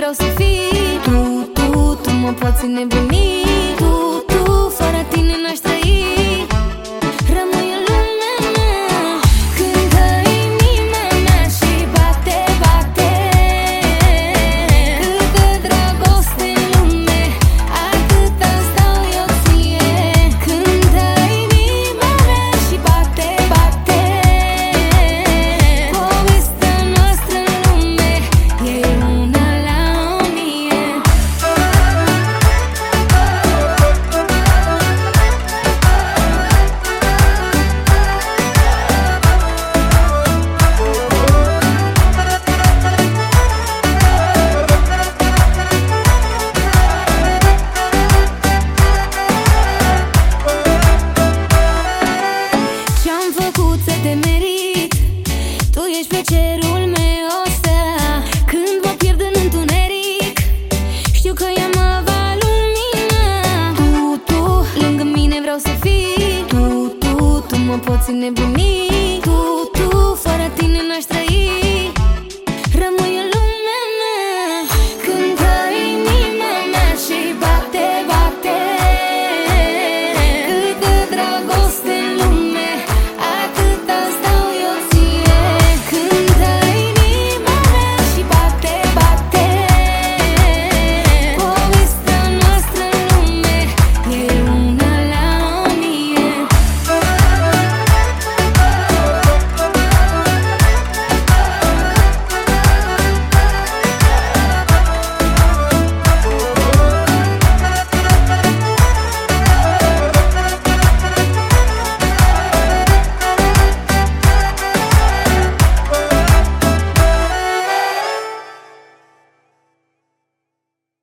vreau să fii. Tu mă poți înnebuni. Tu, fără tine n-aș trăi. Rămâi în lumea mea. Cântă inima mea și bate, bate. Câtă dragoste în lume, atâta stau eu ție. Cântă inima mea și bate, bate. Povestea noastră în lume e una la 1000. Ce-am făcut să te merit? Tu ești pe cerul meu o stea. Când mă pierd în întuneric, știu că ea mă va lumina. Tu, lângă mine vreau să fii. Tu mă poți înnebuni.